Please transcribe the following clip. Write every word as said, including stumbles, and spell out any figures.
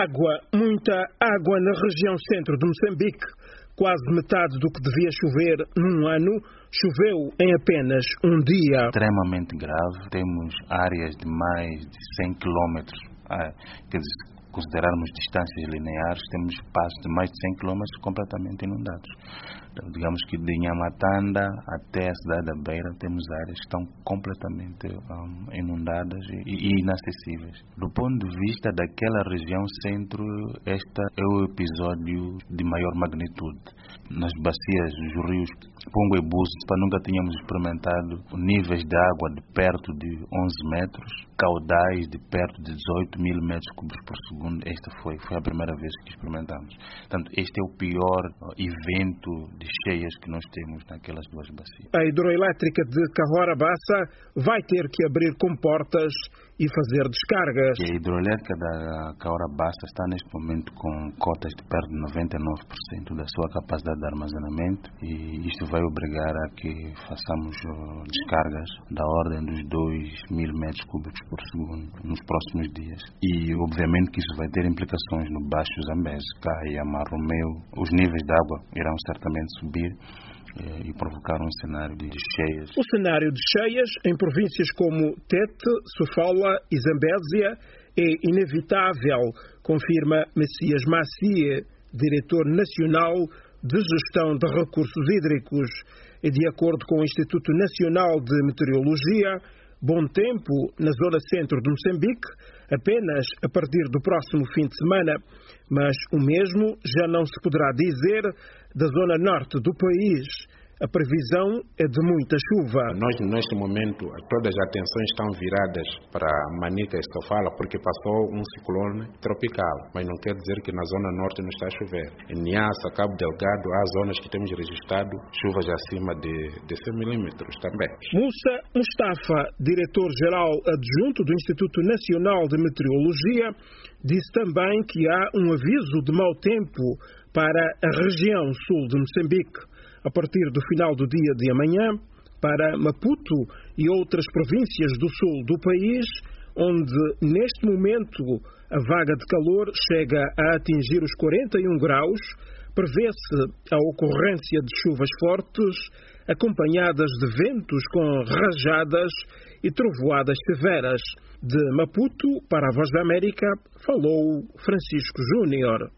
Água, muita água na região centro de Moçambique. Quase metade do que devia chover num ano, choveu em apenas um dia. Extremamente grave. Temos áreas de mais de cem quilômetros. Ah, quer dizer, considerarmos distâncias lineares, temos espaços de mais de cem quilômetros completamente inundados. Então, digamos que de Nhamatanda até a cidade da Beira temos áreas que estão completamente um, inundadas e, e inacessíveis. Do ponto de vista daquela região centro, este é o episódio de maior magnitude. Nas bacias dos rios Pungo e Buspa nunca tínhamos experimentado níveis de água de perto de onze metros, caudais de perto de dezoito mil metros cúbicos por segundo. Esta foi, foi a primeira vez que experimentamos. Portanto, este é o pior evento de cheias que nós temos naquelas duas bacias. A hidroelétrica de Cahora Bassa vai ter que abrir comportas e fazer descargas. A hidroelétrica da Cahora Bassa está neste momento com cotas de perto de noventa e nove por cento da sua capacidade de armazenamento, e isto vai obrigar a que façamos descargas da ordem dos dois mil metros cúbicos por segundo nos próximos dias. E obviamente que isso vai ter implicações no Baixo Zambeze, Caiama, Romeu. Os níveis de água irão certamente subir e provocar um cenário de cheias. O cenário de cheias em províncias como Tete, Sofala e Zambésia é inevitável, confirma Messias Macie, diretor nacional de gestão de recursos hídricos. E de acordo com o Instituto Nacional de Meteorologia, bom tempo na zona centro de Moçambique apenas a partir do próximo fim de semana, mas o mesmo já não se poderá dizer da zona norte do país. A previsão é de muita chuva. Nós, neste momento, todas as atenções estão viradas para Manica e Sofala, porque passou um ciclone tropical. Mas não quer dizer que na zona norte não está a chover. Em Niassa, Cabo Delgado, há zonas que temos registrado chuvas acima de, de cem milímetros também. Musa Mustafa, diretor-geral adjunto do Instituto Nacional de Meteorologia, disse também que há um aviso de mau tempo para a região sul de Moçambique. A partir do final do dia de amanhã, para Maputo e outras províncias do sul do país, onde neste momento a vaga de calor chega a atingir os quarenta e um graus, prevê-se a ocorrência de chuvas fortes, acompanhadas de ventos com rajadas e trovoadas severas. De Maputo para a Voz da América, falou Francisco Júnior.